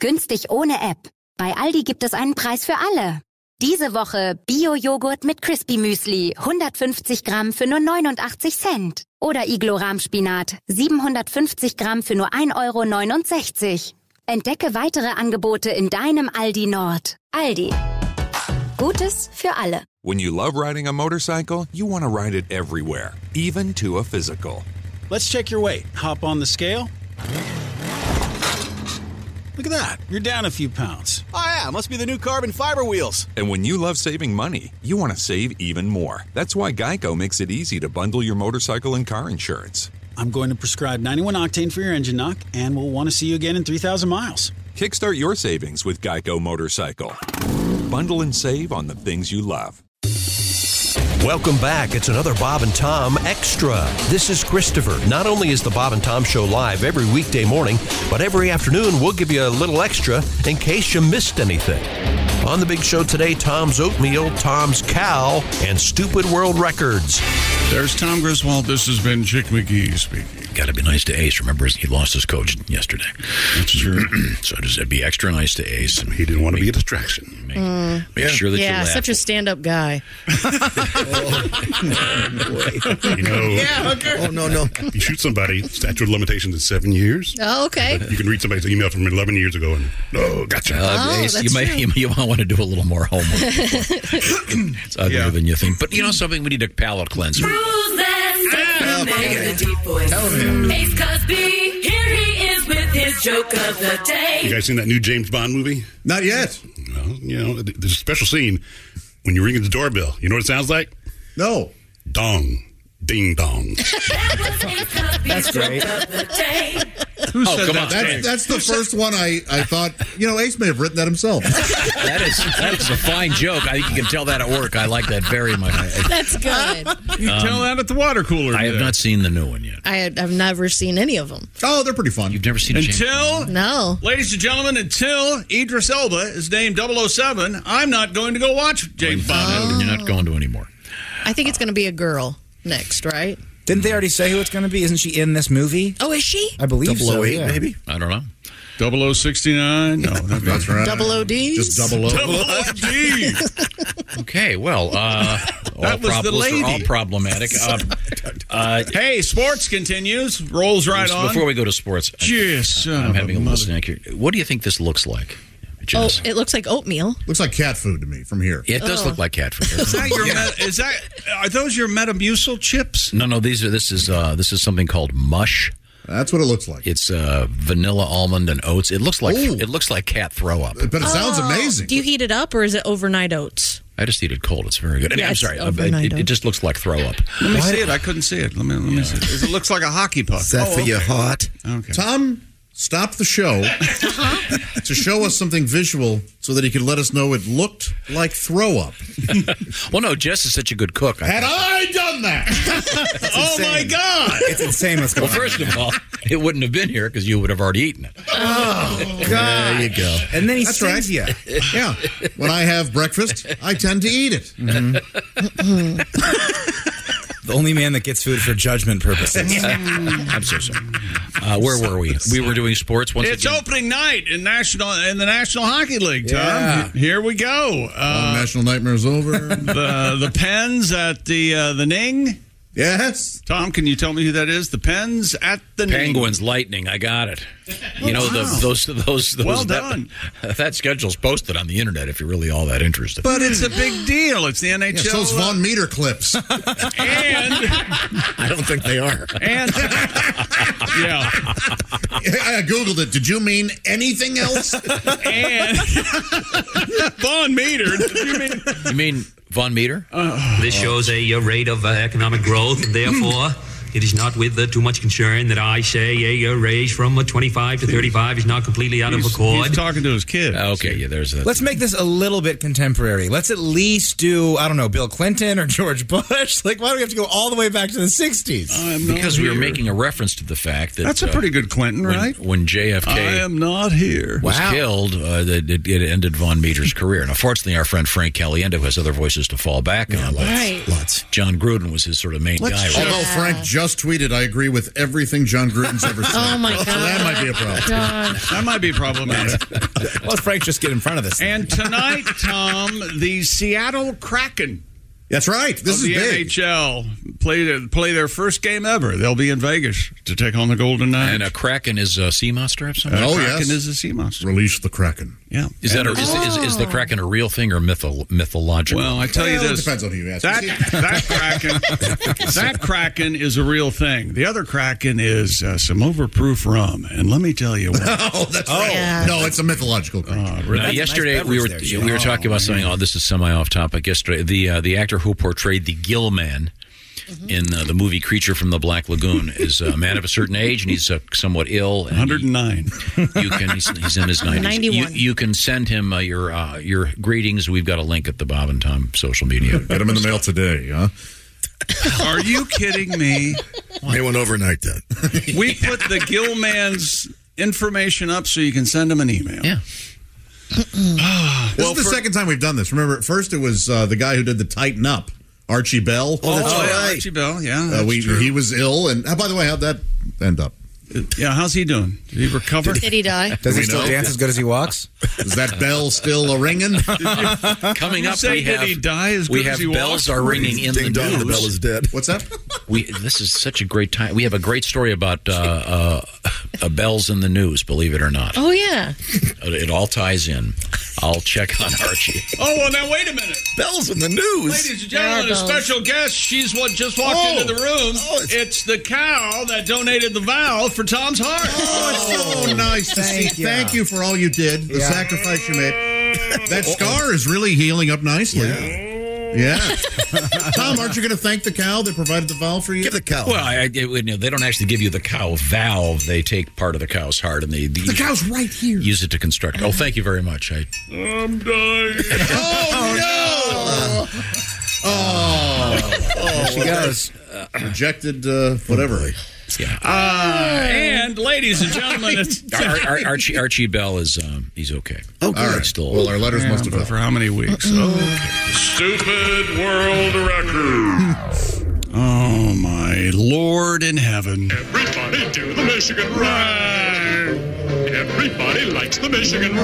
Günstig ohne App. Bei Aldi gibt es einen Preis für alle. Diese Woche Bio-Joghurt mit Crispy Müsli, 150 Gramm für nur 89 Cent. Oder Iglo-Rahmspinat, 750 Gramm für nur 1,69 €. Entdecke weitere Angebote in deinem Aldi Nord. Aldi. Gutes für alle. When you love riding a motorcycle, you want to ride it everywhere, even to a physical. Let's check your weight. Hop on the scale. Look at that. You're down a few pounds. Oh, yeah. Must be the new carbon fiber wheels. And when you love saving money, you want to save even more. That's why Geico makes it easy to bundle your motorcycle and car insurance. I'm going to prescribe 91 octane for your engine knock, and we'll want to see you again in 3,000 miles. Kickstart your savings with Geico Motorcycle. Bundle and save on the things you love. Welcome back. It's another Bob and Tom Extra. This is Christopher. Not only is the Bob and Tom Show live every weekday morning, but every afternoon we'll give you a little extra in case you missed anything. On the big show today, Tom's Oatmeal, Tom's Cow, and Stupid World Records. There's Tom Griswold. This has been Chick McGee speaking. Got to be nice to Ace. Remember, he lost his coach yesterday. That's true. So does it be extra nice to Ace? He didn't want to be a distraction. Make sure that you laugh. Such a stand-up guy. You know, Oh, no. you shoot somebody, statute of limitations is 7 years. Oh, okay. But you can read somebody's email from 11 years ago and, gotcha. Ace, that's you might want to do a little more homework. It's uglier than you think. But you know something? We need a palate cleanser. Ace Cosby, here he is with his joke of the day. You guys seen that new James Bond movie? Not yet. Well, you know, there's a special scene when you ring the doorbell. You know what it sounds like? No. Dong. Ding dong. That's great. Who said come that? on. That's the first one I thought, Ace may have written that himself. That is a fine joke. I think you can tell that at work. I like that very much. That's good. You can tell that at the water cooler. I have not seen the new one yet. I've never seen any of them. Oh, they're pretty fun. You've never seen No. Ladies and gentlemen, until Idris Elba is named 007, I'm not going to go watch James Bond. You're not going to anymore. I think it's going to be a girl next, right? Didn't they already say who it's going to be? Isn't she in this movie? Oh, is she? I believe so, 008, yeah. maybe? I don't know. 0069? No, that's right. Double ODs? Just double O. Double OD. Okay, well, that was the lady. All problematic. Hey, sports continues. Rolls right on. Before we go to sports, Yes, I'm having a little snack here. What do you think this looks like? Jess? Oh, it looks like oatmeal. Looks like cat food to me from here. It does look like cat food. Are those your Metamucil chips? No. This is something called mush. That's what it looks like. It's vanilla, almond, and oats. It looks like cat throw up. But it sounds amazing. Do you heat it up or is it overnight oats? I just eat it cold. It's very good. Yeah, I'm sorry. overnight It just looks like throw up. Let me see it. I couldn't see it. Let me see it. It looks like a hockey puck. Is that for your heart? Okay. Tom stopped the show to show us something visual so that he could let us know it looked like throw up. Well, no, Jess is such a good cook. Had I done that? Oh, my God. It's insane what's going on. Well, first of all, it wouldn't have been here because you would have already eaten it. Oh, God. There you go. And then he That's sings you. Yeah. When I have breakfast, I tend to eat it. The only man that gets food for judgment purposes. I'm so sorry. Where were we? We were doing sports once It's again. opening night in the National Hockey League, Tom. Yeah. Here we go. National Nightmare's over. The Pens at the Ning. Yes. Tom, can you tell me who that is? The Pens at the Penguins, Lightning. I got it. You know, those. Well done. That schedule's posted on the internet if you're really all that interested. But it's a big deal. It's the NHL. It's those Von Meter clips. And I don't think they are. And yeah, I Googled it. Did you mean anything else? And Von Meter. Did You mean Von Meter? This shows a rate of economic growth, and therefore it is not with too much concern that I say a raise from 25 to 35 is not completely out of accord. He's talking to his kid. Okay, yeah, there's a... Let's make this a little bit contemporary. Let's at least do, I don't know, Bill Clinton or George Bush. Like, why do we have to go all the way back to the 60s? Because we were making a reference to the fact that... That's a pretty good Clinton, right? When JFK... I am not here. ...was killed, it ended Von Meter's career. And unfortunately, our friend Frank Caliendo has other voices to fall back on. Right. John Gruden was his sort of main guy. Although Frank just just tweeted, I agree with everything John Gruden's ever said. Oh, my God. So that might be a problem. God. That might be problematic. Let's Frank just get in front of this. And tonight, Tom, the Seattle Kraken. That's right. This is the big. NHL play their first game ever. They'll be in Vegas to take on the Golden Knights. And a Kraken is a sea monster of some kind? Kraken is a sea monster. Release the Kraken. Yeah. Is the Kraken a real thing or mythological? Well, I tell you this. It depends on who you ask. That Kraken is a real thing. The other Kraken is some overproof rum. And let me tell you what. Oh, that's right. Yeah. No, it's a mythological creature. Yesterday we were talking about something. Oh, this is semi off topic. Yesterday, the actor who portrayed the Gill Man in the movie Creature from the Black Lagoon is a man of a certain age, and he's somewhat ill. And 109. He's in his 90s. 91. You can send him your greetings. We've got a link at the Bob and Tom social media. Get him in the mail today, huh? Are you kidding me? They went overnight then. We put the Gill Man's information up so you can send him an email. Yeah. This is the second time we've done this. Remember, at first it was the guy who did the Tighten Up, Archie Bell. Oh, that's right. Archie Bell, yeah. He was ill, and by the way, how'd that end up? Yeah, how's he doing? Did he recover? Did he die? Does he still dance as good as he walks? Is that bell still a ringing? Coming up, Did he die as good as he bells walks? are ringing in the news. The bell is dead. What's that? This is such a great time. We have a great story about bells in the news, believe it or not. Oh, yeah. It all ties in. I'll check on Archie. Oh, well, now wait a minute. Bells in the news. Ladies and gentlemen, a special guest. She's just walked into the room. It's the cow that donated the valve for Tom's heart. Oh, it's so nice to see. Thank you for all you did, the sacrifice you made. That scar is really healing up nicely. Yeah. Tom, aren't you going to thank the cow that provided the valve for you? Give the cow. Well, they don't actually give you the cow valve. They take part of the cow's heart and they the cow's right here. Use it to construct. Oh, thank you very much. I'm dying. Oh, no. There she goes. Rejected, whatever. Yeah. And ladies and gentlemen, Archie Bell is he's okay. Oh, good. Right. Still. Well, our letters must have but helped. for how many weeks? Okay. Stupid world record. Oh my Lord in heaven! Everybody do the Michigan ride. Everybody likes the Michigan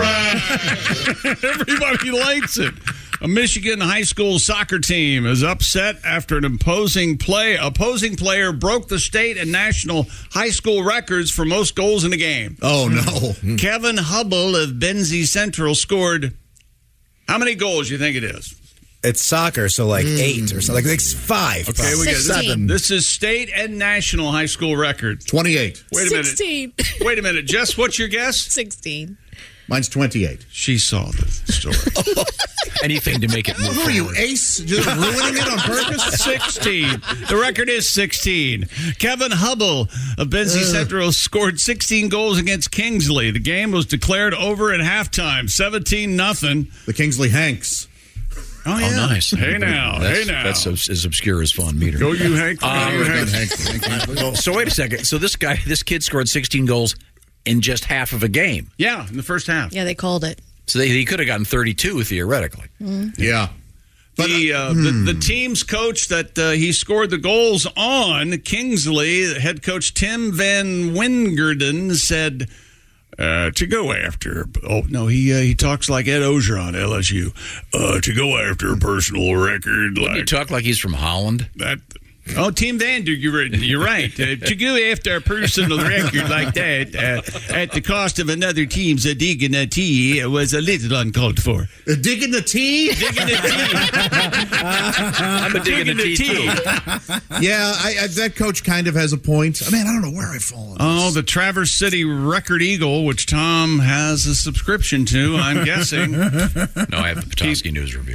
ride. Everybody likes it. A Michigan high school soccer team is upset after an opposing player broke the state and national high school records for most goals in a game. Oh, no. Kevin Hubble of Benzie Central scored how many goals do you think it is? It's soccer, so like 8 or something. Like 5. Okay, we got 16. This is state and national high school record. 28. Wait a minute. 16. Wait a minute. Jess, what's your guess? 16. Mine's 28. She saw the story. Anything to make it move Who are you, forward. Ace? Just ruining it on purpose? 16. The record is 16. Kevin Hubble of Benzie Central scored 16 goals against Kingsley. The game was declared over at halftime, 17-0. The Kingsley Hanks. Oh, yeah. Oh, nice. Hey, now. That's as obscure as Von Meter. Go you, Hank. Go you, Hank. So wait a second. So this kid scored 16 goals in just half of a game. Yeah, in the first half. Yeah, they called it. So he could have gotten 32 theoretically. Yeah. But the team's coach that he scored the goals on, Kingsley, head coach Tim Van Wingerden, said to go after. Oh no, he talks like Ed Ogeron, LSU. To go after a personal record, Wouldn't he talk like he's from Holland? That. Oh, Tim Vander, you're right. To go after a personal record like that at the cost of another team's dignity was a little uncalled for. Digging the tea? Digging the tea. I'm a digging the tea. Yeah, that coach kind of has a point. I mean, I don't know where I've fallen. Oh, the Traverse City Record Eagle, which Tom has a subscription to, I'm guessing. No, I have the Petoskey News Review.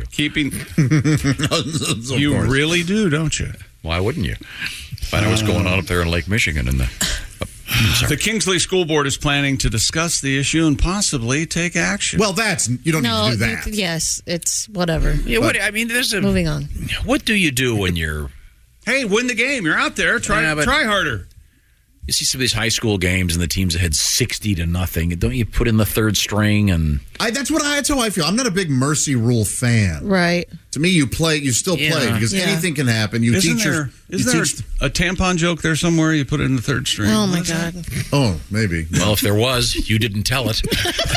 You really do, don't you? Why wouldn't you? Find out what's going on up there in Lake Michigan. The Kingsley School Board is planning to discuss the issue and possibly take action. Well, you don't need to do that. Yes, it's whatever. Yeah, moving on. What do you do when you're... Hey, win the game. You're out there. Try harder. You see some of these high school games and the teams ahead 60-0. Don't you put in the third string and... That's how I feel. I'm not a big mercy rule fan. Right. To me, you still play because anything can happen. Isn't there a tampon joke there somewhere? You put it in the third string. Oh, my God. Oh, maybe. Well, if there was, you didn't tell it.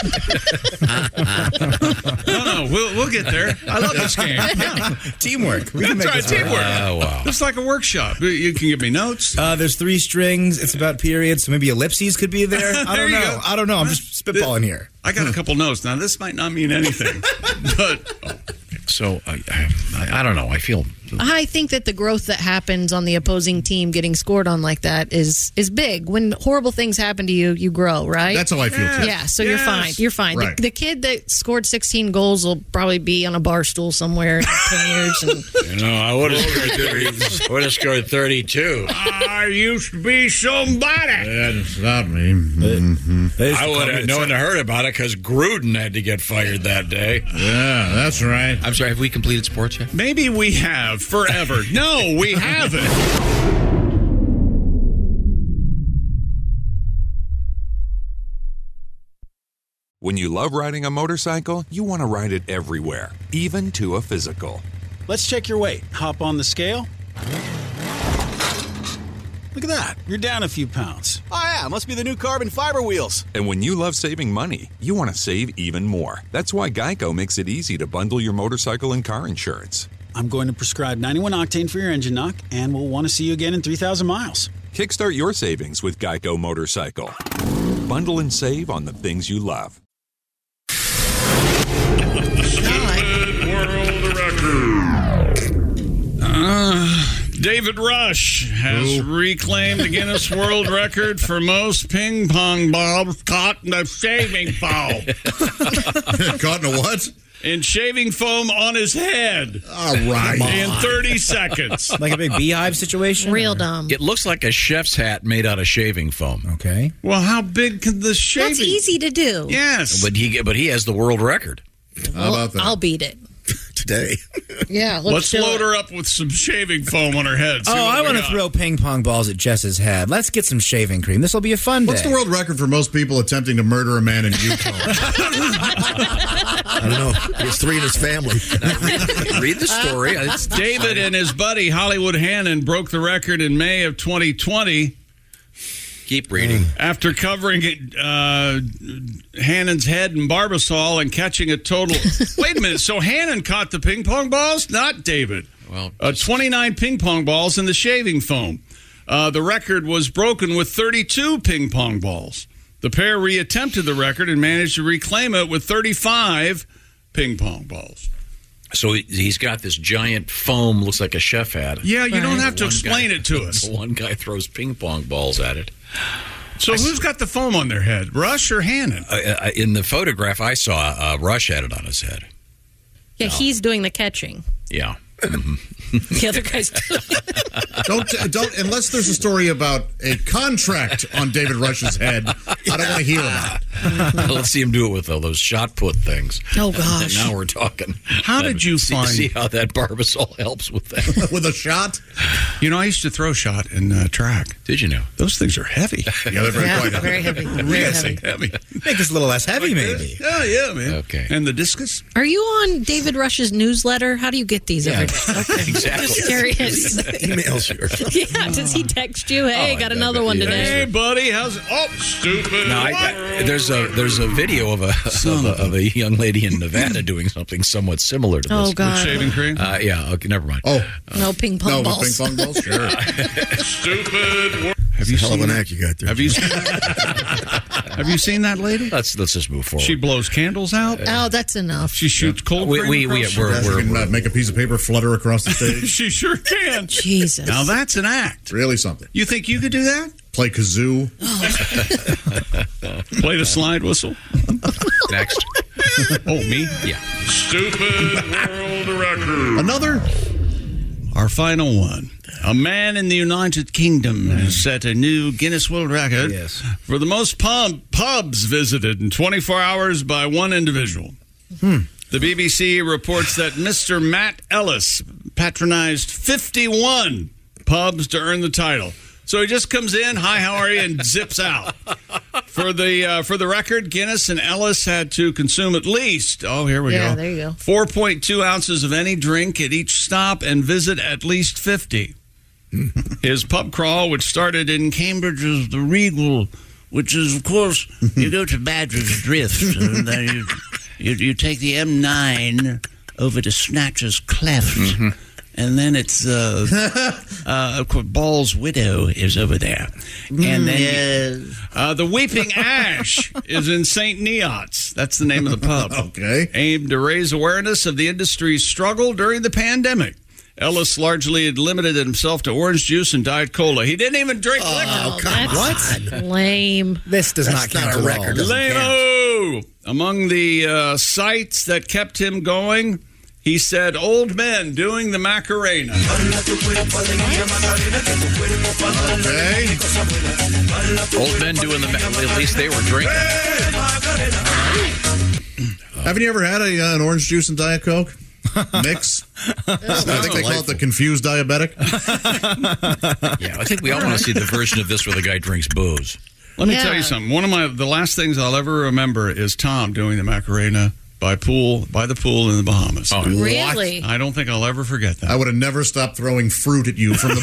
No, we'll get there. I love this game. Yeah. Teamwork. We can That's make right, this teamwork. Wow. It's like a workshop. You can give me notes. There's 3 strings. It's about periods, so maybe ellipses could be there. I don't know. Go. I don't know. I'm just spitballing here. I got a couple notes. Now, this might not mean anything, but... So, I don't know. I think that the growth that happens on the opposing team getting scored on like that is big. When horrible things happen to you, you grow, right? That's how I feel, too. Yeah, so you're fine. You're fine. Right. The kid that scored 16 goals will probably be on a bar stool somewhere in 10 years. And I would have scored 32. I used to be somebody. That's not me. I would have known to heard about it because Gruden had to get fired that day. Yeah, that's right. I'm sorry, have we completed sports yet? Maybe we have forever. No, we haven't. When you love riding a motorcycle, you want to ride it everywhere, even to a physical. Let's check your weight. Hop on the scale. Look at that. You're down a few pounds. Oh, yeah. Must be the new carbon fiber wheels. And when you love saving money, you want to save even more. That's why Geico makes it easy to bundle your motorcycle and car insurance. I'm going to prescribe 91 octane for your engine knock, and we'll want to see you again in 3,000 miles. Kickstart your savings with Geico Motorcycle. Bundle and save on the things you love. World record. David Rush has reclaimed the Guinness World Record for most ping pong balls caught in a shaving foam. Caught in a what? In shaving foam on his head. All right. In 30 seconds. Like a big beehive situation? Real dumb. It looks like a chef's hat made out of shaving foam. Okay. Well, how big can the shaving... That's easy to do. Yes. But he has the world record. How about that? I'll beat it. Today. Yeah, let's load her up with some shaving foam on her head. I want to throw ping pong balls at Jess's head. Let's get some shaving cream. This will be a fun day. What's the world record for most people attempting to murder a man in Utah? I don't know. There's 3 in his family. Read the story. David and his buddy Hollywood Hannon broke the record in May of 2020. Keep reading. After covering Hannon's head in Barbasol and catching a total... Wait a minute. So Hannon caught the ping pong balls? Not David. Well, 29 ping pong balls in the shaving foam. The record was broken with 32 ping pong balls. The pair reattempted the record and managed to reclaim it with 35 ping pong balls. So he's got this giant foam, looks like a chef hat. Yeah, you don't have to explain it to us. One guy throws ping pong balls at it. So who's got the foam on their head, Rush or Hannon? In the photograph I saw, Rush had it on his head. Yeah, he's doing the catching. Yeah. The other guy's don't unless there's a story about a contract on David Rush's head. I don't want to hear about it. Let's see him do it with those shot put things. Oh gosh! Now we're talking. How did you see how that Barbasol helps with that? With a shot? You know, I used to throw shot in track. Did you know? Those things are heavy. Yeah, they're very heavy. Very heavy. Make us a little less heavy, maybe. Yeah, man. Okay. And the discus? Are you on David Rush's newsletter? How do you get these every day? Okay. Exactly. Just curious. Emails here. Yeah, does he text you? Hey, got another one today. Hey, buddy, how's it? Oh, stupid. No, there's a video of a young lady in Nevada doing something somewhat similar to this. Oh, God. With shaving cream? Yeah, okay, never mind. Oh. No ping pong balls. No ping pong balls? Sure. Stupid. Have you hell of an act you got there. Have you seen that lady? Let's just move forward. She blows candles out. Oh, that's enough. She shoots cold cream. We're make a piece of paper flutter across the stage. She sure can. Jesus. Now that's an act. Really something. You think you could do that? Play kazoo. Play the slide whistle. Next. Oh, me? Yeah. Stupid world record. Another? Our final one. A man in the United Kingdom has set a new Guinness World Record for the most pubs visited in 24 hours by one individual. The BBC reports that Mr. Matt Ellis patronized 51 pubs to earn the title. So he just comes in, hi, how are you, and zips out. For the record, Guinness and Ellis had to consume at least, here we go. Yeah, there you go. 4.2 ounces of any drink at each stop and visit at least 50. His pub crawl, which started in Cambridge's The Regal, which is, of course, you go to Badger's Drift, and then you take the M9 over to Snatcher's Cleft, and then it's Ball's Widow is over there, and then the Weeping Ash is in St. Neots. That's the name of the pub. Okay, aimed to raise awareness of the industry's struggle during the pandemic. Ellis largely had limited himself to orange juice and Diet Cola. He didn't even drink liquor. Oh, come on. Lame. This does not count a record. Lame-o! Among the sites that kept him going, he said, old men doing the Macarena. Okay. Old men doing the Macarena. At least they were drinking. Haven't you ever had an orange juice and Diet Coke mix? I think they call it the confused diabetic. Yeah, I think we all want to see the version of this where the guy drinks booze. Let me tell you something. The last things I'll ever remember is Tom doing the Macarena by the pool in the Bahamas. Oh, really? I don't think I'll ever forget that. I would have never stopped throwing fruit at you from the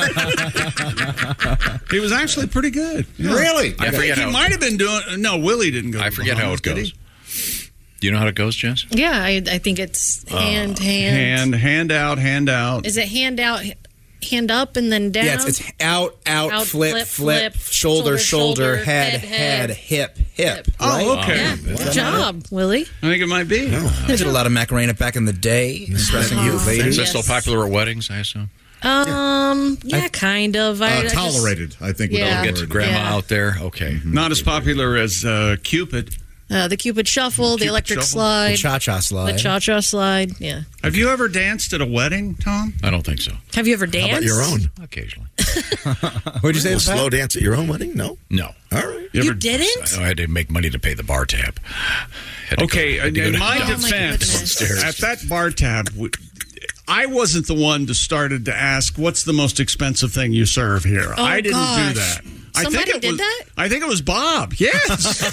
bar. He was actually pretty good. Yeah. Really? I forget he might have been doing. No, Willie didn't go. I forget how it goes. Do you know how it goes, Jess? Yeah, I think it's hand out. Is it hand out, hand up, and then down? Yeah, it's out, flip, shoulder, head, hip. Right? Oh, okay. Yeah. Good job, Willie. I think it might be. I did a lot of Macarena back in the day, impressing you ladies. Is that still popular at weddings, I assume? Yeah, kind of. Tolerated, I think. Yeah. Get grandma out there. Okay. Not as popular as Cupid. The Cupid Shuffle, the Electric Slide. The Cha-Cha Slide. The Cha-Cha Slide, yeah. Have you ever danced at a wedding, Tom? I don't think so. Have you ever danced? How about your own? Occasionally. What'd you say? Slow dance at your own wedding? No. No. All right. You didn't? I had to make money to pay the bar tab. Okay, in my defense, at that bar tab, I wasn't the one that started to ask, what's the most expensive thing you serve here? Oh, I didn't do gosh. that. Somebody did that? I think it was Bob. Yes.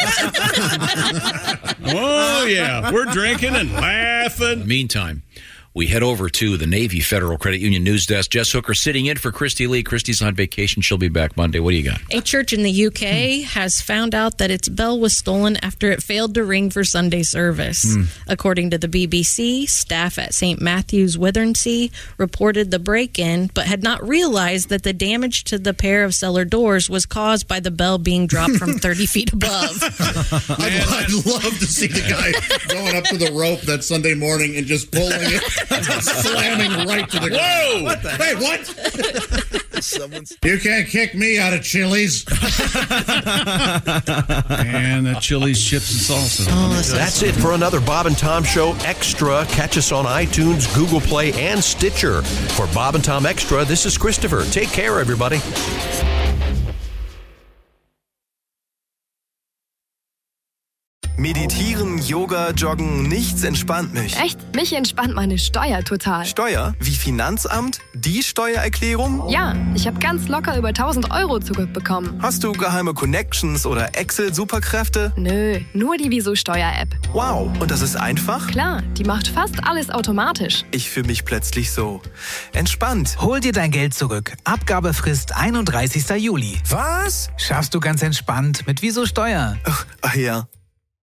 Oh, yeah. We're drinking and laughing. Meantime, we head over to the Navy Federal Credit Union News Desk. Jess Hooker sitting in for Christy Lee. Christy's on vacation. She'll be back Monday. What do you got? A church in the UK has found out that its bell was stolen after it failed to ring for Sunday service. According to the BBC, staff at St. Matthew's, Withersea, reported the break-in, but had not realized that the damage to the pair of cellar doors was caused by the bell being dropped from 30 feet above. I'd love to see the guy going up to the rope that Sunday morning and just pulling it, slamming right to the ground. Whoa! What Hey, what? You can't kick me out of Chili's. And the Chili's chips and salsa. That's it for another Bob and Tom Show Extra. Catch us on iTunes, Google Play, and Stitcher. For Bob and Tom Extra, this is Christopher. Take care, everybody. Meditieren, Yoga, Joggen, nichts entspannt mich. Echt? Mich entspannt meine Steuer total. Steuer? Wie Finanzamt? Die Steuererklärung? Ja, ich habe ganz locker über 1.000 Euro zurückbekommen. Hast du geheime Connections oder Excel-Superkräfte? Nö, nur die Wieso-Steuer-App. Wow, und das ist einfach? Klar, die macht fast alles automatisch. Ich fühle mich plötzlich so entspannt. Hol dir dein Geld zurück. Abgabefrist 31. Juli. Was? Schaffst du ganz entspannt mit Wieso Steuer. Ach ja.